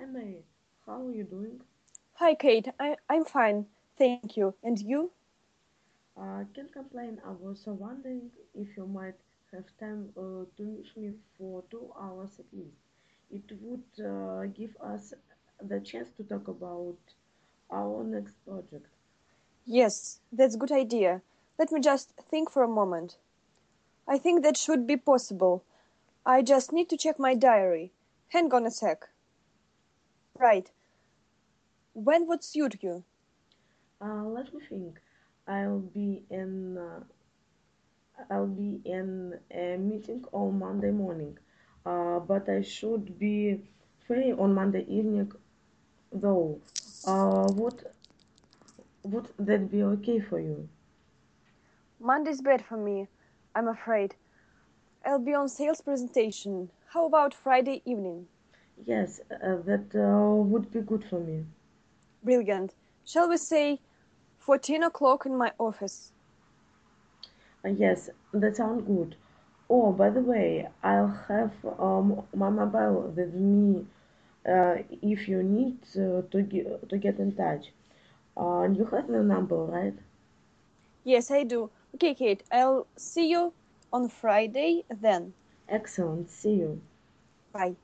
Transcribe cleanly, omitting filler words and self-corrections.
Hi Mary, how are you doing? Hi, Kate. I'm fine. Thank you. And you? Can't complain. I was wondering if you might have time to meet me for 2 hours at least. It would give us the chance to talk about our next project. Yes, that's a good idea. Let me just think for a moment. I think that should be possible. I just need to check my diary. Hang on a sec. Right. When would suit you? Let me think. I'll be in I'll be in a meeting on Monday morning, but I should be free on Monday evening though. Would that be okay for you? Monday's bad for me, I'm afraid. I'll be on sales presentation. How about Friday evening? Yes, that would be good for me. Brilliant. Shall we say 14 o'clock in my office? Yes, that sounds good. Oh, by the way, I'll have my mobile with me if you need to get in touch. You have my number, right? Yes, I do. Okay, Kate, I'll see you on Friday then. Excellent. See you. Bye.